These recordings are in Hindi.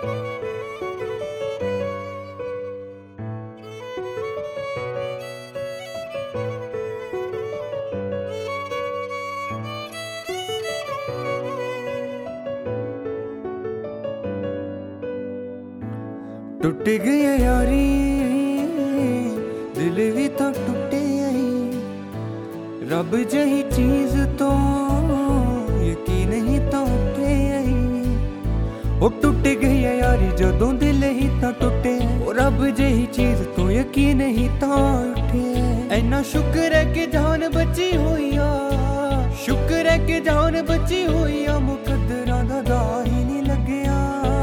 टुट गई यारी दिल भी तो टुटे आई, रब जही चीज तो यकीन ही तो उठे आई। वो टुट गई यारी जदों दिल ही तो टुटे, वो रब जही चीज तो यकीन ही तो उठे। ऐना शुक्र है कि जान बची हुई आ, शुक्र है कि जान बची हुई आ, मुकद्दरां दा दा ही नहीं लग्या।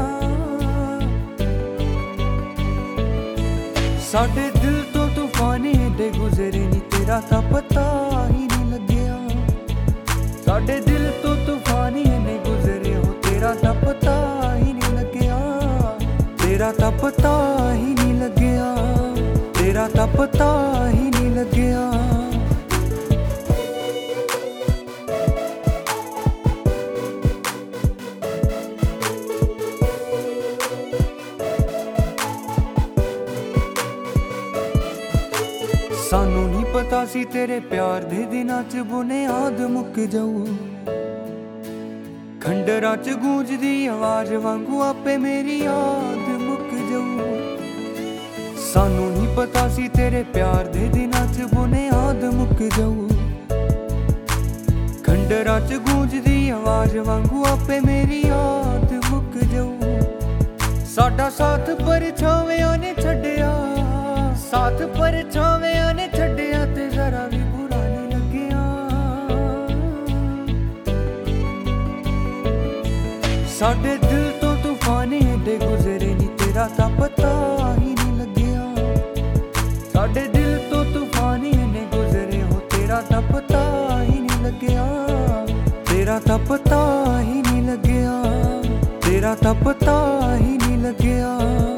साडे दिल तो तूफान एडे गुजरे नी, तेरा तां पता ही नहीं लग्या। साडे दिल तो तूफान एडे गुजरे हो, तेरा तां पता ही नहीं लग्या। तेरा तां पता ही नहीं लग्या, तेरा तां पता ही नहीं लग्या। सानू नहीं पता सी तेरे प्यार दे दिनां च बुनियाद मुक जाऊ, खंडरां च गूंजदी आवाज वांगू आपे मेरी याद मुक जाऊ। सानू नहीं पता सी तेरे प्यार दे दिनां च बुनियाद मुक जाऊ, खंडरां च गूंजदी आवाज वांगू आपे मेरी याद मुक जाऊ। साडा साथ परछावेआं ने छड्डिया, साथ परछावेआं ने छड्डिया, ते जरा भी बुरा नहीं लग्या। साडे दिल तो तूफान एडे गुजरे नी, तेरा तां पता ही नहीं लग्या। साडे दिल तो तूफान एडे गुजरे हो, तेरा तां पता ही नहीं लग्या। तेरा तां पता ही नहीं लग्या, तेरा तां पता ही नहीं लग्या।